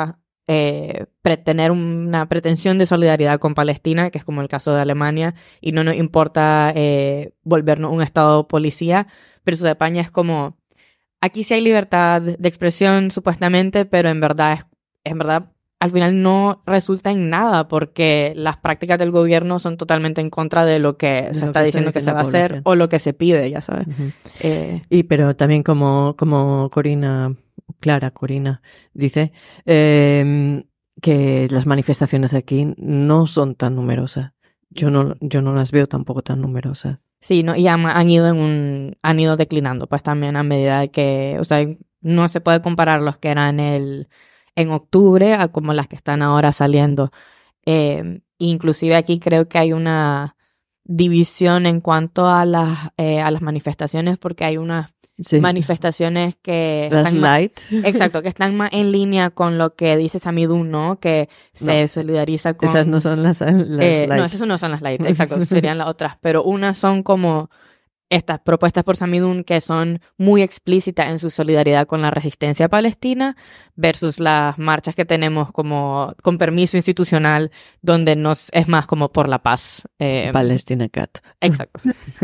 eh, pre- tener una pretensión de solidaridad con Palestina, que es como el caso de Alemania, y no nos importa eh, volvernos un estado policía, versus España es como, aquí sí hay libertad de expresión supuestamente, pero en verdad, es, en verdad al final no resulta en nada porque las prácticas del gobierno son totalmente en contra de lo que De se lo está que diciendo está que se va a diciendo la hacer población. o lo que se pide, ya sabes. Ujú. Eh, Y pero también como, como Corina, Clara Corina, dice eh, que las manifestaciones aquí no son tan numerosas. Yo no, yo no las veo tampoco tan numerosas. sí, no, y han, han ido en un, han ido declinando, pues también a medida de que, o sea, no se puede comparar los que eran el, en octubre a como las que están ahora saliendo. Eh, inclusive aquí creo que hay una división en cuanto a las, eh, a las manifestaciones, porque hay unas Sí. manifestaciones que Las están más, light. exacto, que están más en línea con lo que dice Samidun, ¿no? Que se No, solidariza con... esas no son las, las eh, light. no, esas no son las light, exacto, serían las otras, pero unas son como estas propuestas por Samidun que son muy explícitas en su solidaridad con la resistencia palestina versus las marchas que tenemos como con permiso institucional donde nos es más como por la paz. Eh, Palestina Cat. exacto.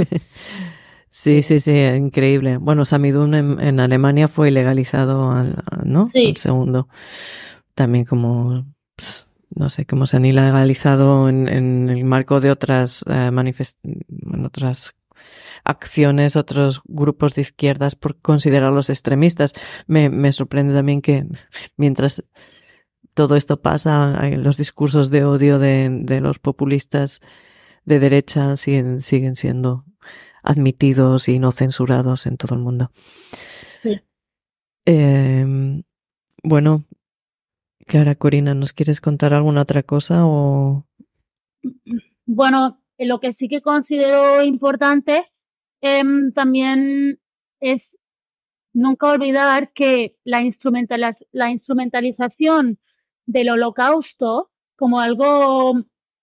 Sí, sí, sí, increíble. Bueno, Samidun en, en Alemania fue ilegalizado, al, ¿no? Sí. Al segundo. También como, pss, no sé, como se han ilegalizado en, en el marco de otras eh, manifest en otras acciones, otros grupos de izquierdas por considerarlos extremistas. Me, me sorprende también que mientras todo esto pasa, los discursos de odio de, de los populistas de derecha siguen, siguen siendo admitidos y no censurados en todo el mundo. Sí. Eh, bueno, Clara Corina, ¿nos quieres contar alguna otra cosa o...? Bueno, lo que sí que considero importante eh, también es nunca olvidar que la, instrumentaliz la instrumentalización del holocausto como algo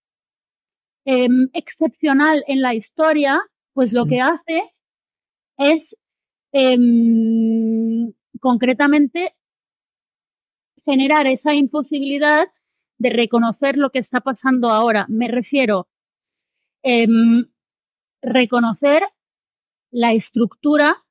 eh, excepcional en la historia, pues sí. Lo que hace es eh, concretamente generar esa imposibilidad de reconocer lo que está pasando ahora. Me refiero eh, reconocer la estructura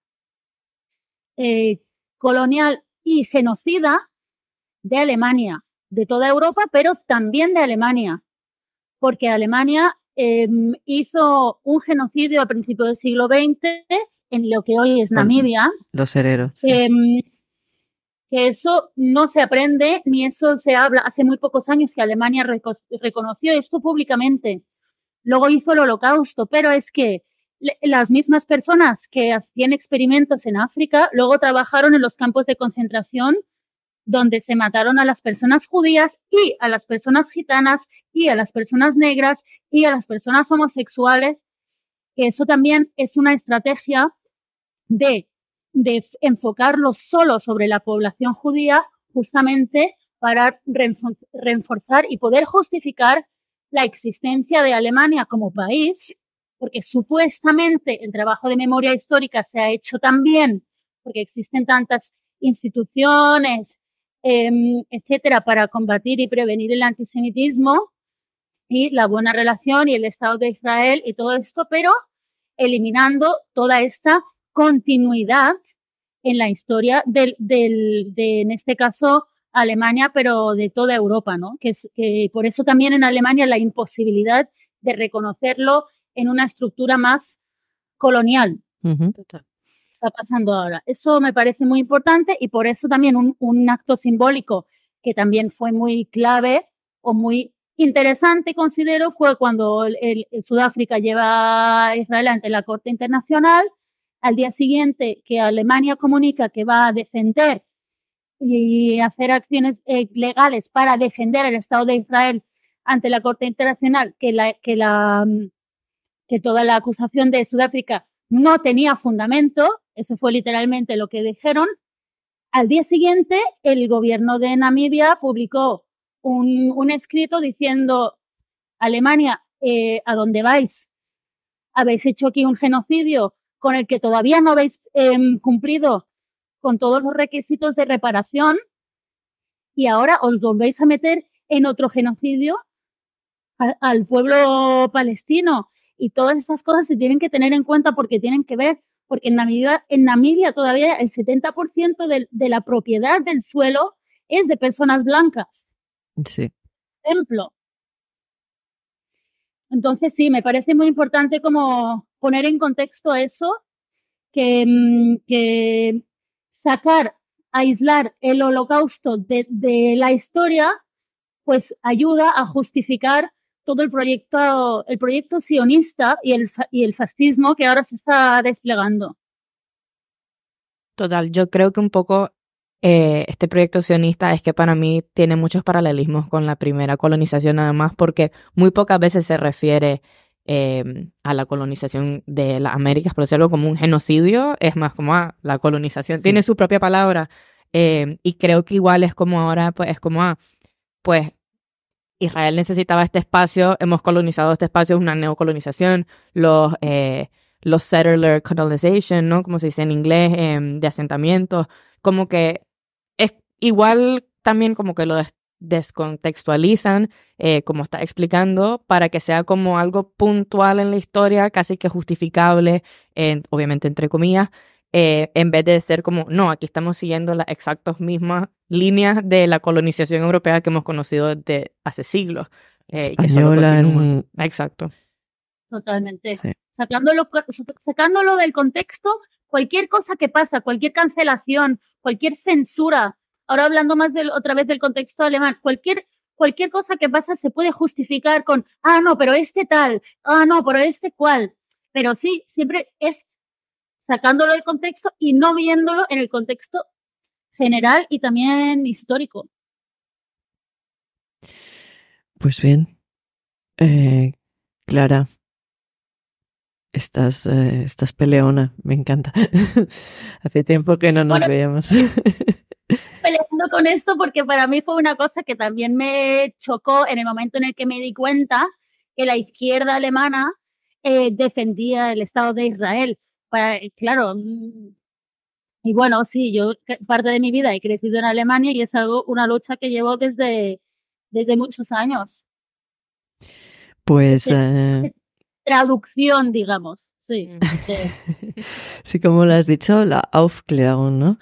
eh, colonial y genocida de Alemania, de toda Europa, pero también de Alemania, porque Alemania eh, hizo un genocidio a principios del siglo veinte en lo que hoy es Namibia. Los hereros. Sí. Eh, que eso no se aprende ni eso se habla. Hace muy pocos años que Alemania reco reconoció esto públicamente. Luego hizo el holocausto, pero es que las mismas personas que hacían experimentos en África luego trabajaron en los campos de concentración donde se mataron a las personas judías y a las personas gitanas y a las personas negras y a las personas homosexuales, que eso también es una estrategia de, de enfocarlo solo sobre la población judía justamente para reforzar y poder justificar la existencia de Alemania como país, porque supuestamente el trabajo de memoria histórica se ha hecho también, porque existen tantas instituciones, eh, etcétera, para combatir y prevenir el antisemitismo y la buena relación y el Estado de Israel y todo esto, pero eliminando toda esta continuidad en la historia del, del, de, en este caso, Alemania, pero de toda Europa, ¿no? Que, es, que por eso también en Alemania la imposibilidad de reconocerlo en una estructura más colonial. Uh-huh. Está pasando ahora. Eso me parece muy importante y por eso también un, un acto simbólico que también fue muy clave o muy interesante, considero, fue cuando el, el, el Sudáfrica lleva a Israel ante la Corte Internacional. Al día siguiente que Alemania comunica que va a defender y hacer acciones eh, legales para defender el Estado de Israel ante la Corte Internacional, que, la, que, la, que toda la acusación de Sudáfrica no tenía fundamento, eso fue literalmente lo que dijeron. Al día siguiente, el gobierno de Namibia publicó un, un escrito diciendo: Alemania, eh, ¿a dónde vais? Habéis hecho aquí un genocidio con el que todavía no habéis eh, cumplido con todos los requisitos de reparación y ahora os volvéis a meter en otro genocidio al, al pueblo palestino. Y todas estas cosas se tienen que tener en cuenta porque tienen que ver, porque en Namibia, en Namibia todavía el setenta por ciento de, de la propiedad del suelo es de personas blancas. Sí. Ejemplo. Entonces sí, me parece muy importante como poner en contexto eso, que, que sacar, aislar el holocausto de, de la historia, pues ayuda a justificar todo el proyecto, el proyecto sionista y el, y el fascismo que ahora se está desplegando. Total, yo creo que un poco eh, este proyecto sionista es que para mí tiene muchos paralelismos con la primera colonización, además, porque muy pocas veces se refiere eh, a la colonización de las Américas, por decirlo como un genocidio, es más como ah, la colonización, sí. Tiene su propia palabra, eh, y creo que igual es como ahora, pues es como, ah, pues Israel necesitaba este espacio, hemos colonizado este espacio, es una neocolonización, los... Eh, los settler colonization, ¿no? Como se dice en inglés, eh, de asentamientos, como que es igual también como que lo des- descontextualizan, eh, como está explicando, para que sea como algo puntual en la historia, casi que justificable, eh, obviamente entre comillas, eh, en vez de ser como, no, aquí estamos siguiendo las exactas mismas líneas de la colonización europea que hemos conocido desde hace siglos. Eh, y que solo continúa. En... Exacto. Totalmente. Sí. Sacándolo, sacándolo del contexto, cualquier cosa que pasa, cualquier cancelación, cualquier censura, ahora hablando más del, otra vez del contexto alemán, cualquier, cualquier cosa que pasa se puede justificar con, ah, no, pero este tal, ah, no, pero este cual. Pero sí, siempre es sacándolo del contexto y no viéndolo en el contexto general y también histórico. Pues bien, eh, Clara, estás, eh, estás peleona, me encanta. Hace tiempo que no nos bueno, veíamos. Peleando con esto porque para mí fue una cosa que también me chocó en el momento en el que me di cuenta que la izquierda alemana eh, defendía el Estado de Israel. Para, claro, y bueno, sí, yo parte de mi vida he crecido en Alemania y es algo, una lucha que llevo desde, desde muchos años. Pues... Eh... Traducción, digamos, sí. Sí. Sí, como lo has dicho, la Aufklärung, ¿no?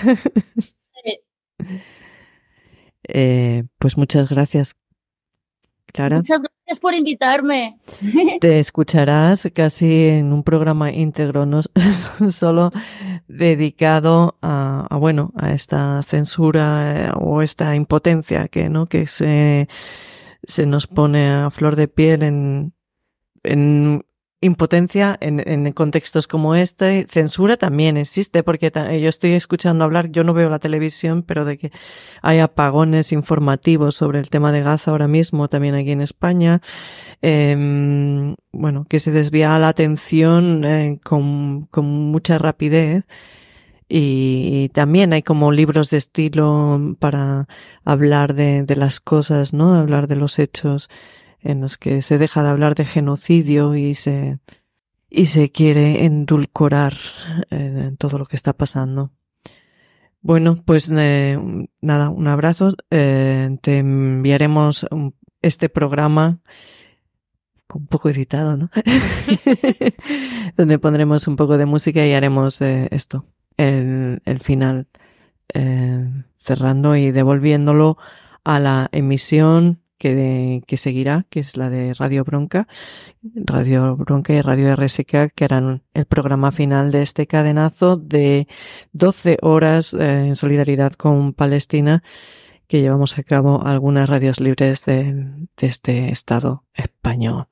Sí. Eh, pues muchas gracias, Clara. Muchas gracias por invitarme. Te escucharás casi en un programa íntegro, no solo dedicado a, a bueno, a esta censura eh, o esta impotencia que, ¿no? que se, se nos pone a flor de piel en, en impotencia en, en contextos como este. Censura también existe, porque yo estoy escuchando hablar, yo no veo la televisión, pero de que hay apagones informativos sobre el tema de Gaza ahora mismo, también aquí en España. Eh, bueno, que se desvía la atención eh, con, con mucha rapidez. Y, y también hay como libros de estilo para hablar de, de las cosas, ¿no? Hablar de los hechos en los que se deja de hablar de genocidio y se, y se quiere endulcorar eh, todo lo que está pasando. Bueno, pues eh, nada, un abrazo. Eh, te enviaremos un, este programa un poco editado, ¿no? Donde pondremos un poco de música y haremos eh, esto, el, el final, eh, cerrando y devolviéndolo a la emisión que, de, que seguirá, que es la de Radio Bronca, Radio Bronca y Radio R S K, que harán el programa final de este cadenazo de doce horas eh, en solidaridad con Palestina, que llevamos a cabo algunas radios libres de, de este Estado español.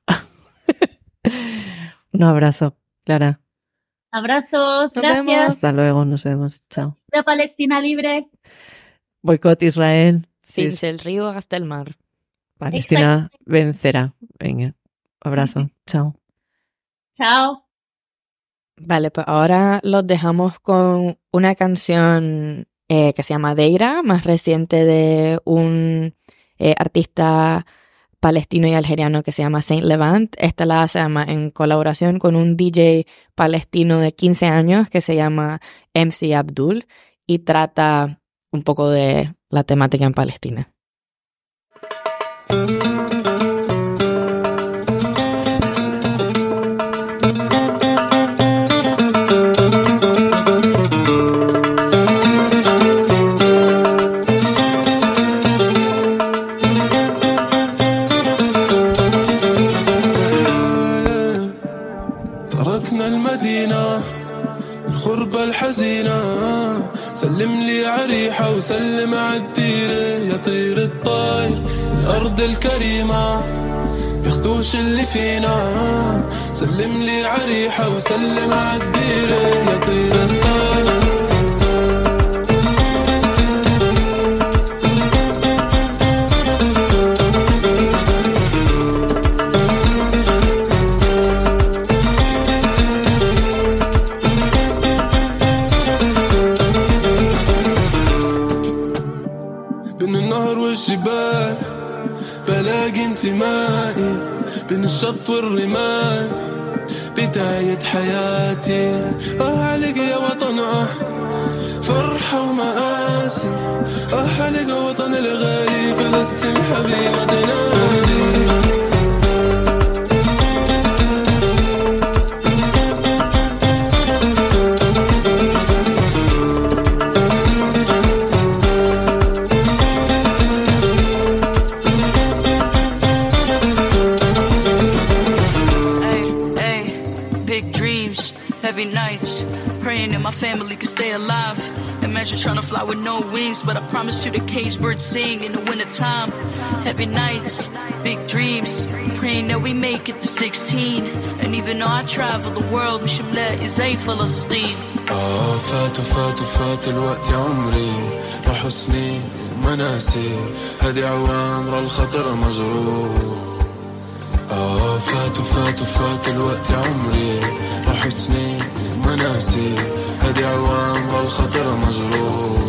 Un abrazo, Clara. Abrazos, nos gracias. Vemos. Hasta luego, nos vemos. Chao. La Palestina libre. Boicot Israel. Sin sí. el río hasta el mar. Palestina vencerá. Venga, abrazo. Chao. Chao. Vale, pues ahora los dejamos con una canción eh, que se llama Deira, más reciente de un eh, artista palestino y algeriano que se llama Saint Levant. Esta la hace en colaboración con un D J palestino de quince años que se llama M C Abdul y trata un poco de la temática en Palestina. تركنا المدينة الغربة الحزينة سلم لي عريحة وسلم عالديرة يا طير الطاير الأرض الكريمة ياخدوش اللي فينا سلم لي عريحة وسلم عالديرة يا طير الطاير والجبال بلاقي انتمائي بين الشط والرمال بداية حياتي اه عليك يا وطن اه فرحة ومآسي اه عليك وطن الغالي فلسطين حبيبة تنادي Heavy nights, praying that my family could stay alive. Imagine trying to fly with no wings, but I promise you the cage birds sing in the wintertime. Heavy nights, big dreams, praying that we make it to sixteen. And even though I travel the world, مش ملاقي زي فلسطين. آه فاتوا فاتوا فات الوقت يا عمري راحوا سنين ما ناسي هذه عوامر الخطر مجروح. آه فاتوا فاتوا فات الوقت يا عمري راحوا سنين ما ناسي هذه عوامر الخطر مجروح.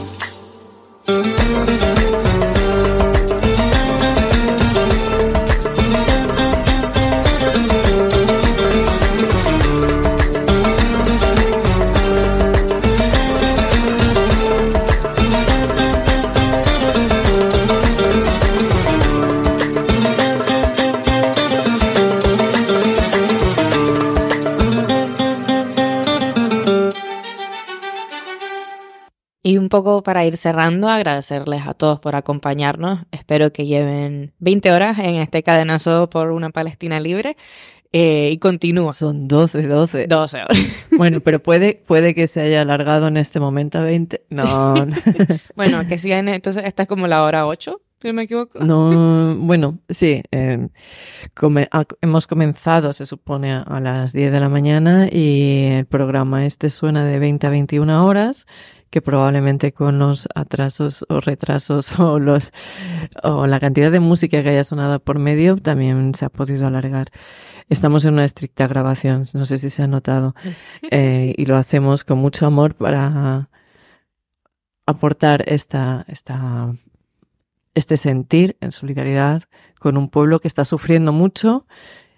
Y un poco para ir cerrando, agradecerles a todos por acompañarnos. Espero que lleven veinte horas en este cadenazo por una Palestina libre. Eh, y continúa. Son doce, doce. doce horas. Bueno, pero puede, puede que se haya alargado en este momento a veinte. No. Bueno, que sigan, entonces esta es como la hora ocho, si no me equivoco. No, bueno, sí. Eh, come, a, hemos comenzado, se supone, a, a las diez de la mañana y el programa este suena de veinte a veintiuna horas. Que probablemente con los atrasos o retrasos o los o la cantidad de música que haya sonado por medio también se ha podido alargar. Estamos en una estricta grabación, no sé si se ha notado, eh, y lo hacemos con mucho amor para aportar esta, esta, este sentir en solidaridad con un pueblo que está sufriendo mucho.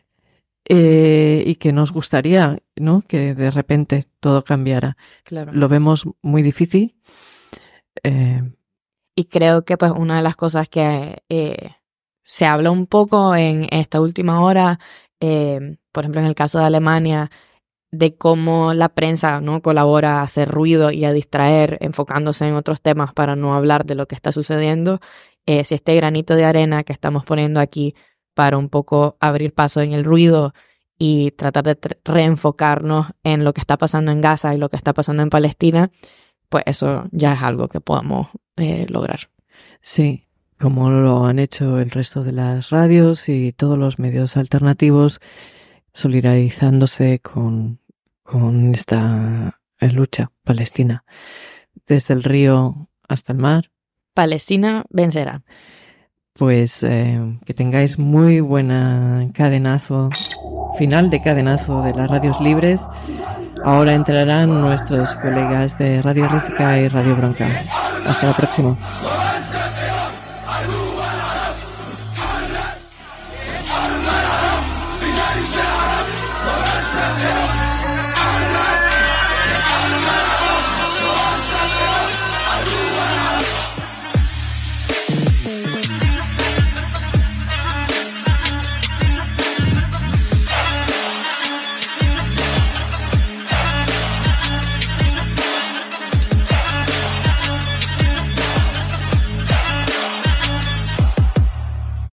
Eh, y que nos gustaría, ¿no?, que de repente todo cambiara. Claro. Lo vemos muy difícil. Eh... Y creo que pues una de las cosas que eh, se habla un poco en esta última hora, eh, por ejemplo en el caso de Alemania, de cómo la prensa, ¿no?, colabora a hacer ruido y a distraer, enfocándose en otros temas para no hablar de lo que está sucediendo. Eh, si este granito de arena que estamos poniendo aquí para un poco abrir paso en el ruido y tratar de tre- reenfocarnos en lo que está pasando en Gaza y lo que está pasando en Palestina, pues eso ya es algo que podamos eh, lograr. Sí, como lo han hecho el resto de las radios y todos los medios alternativos, solidarizándose con, con esta lucha palestina. Desde el río hasta el mar. Palestina vencerá. Pues eh, que tengáis muy buena cadenazo, final de cadenazo de las radios libres. Ahora entrarán nuestros colegas de Radio Rísica y Radio Bronca. Hasta la próxima.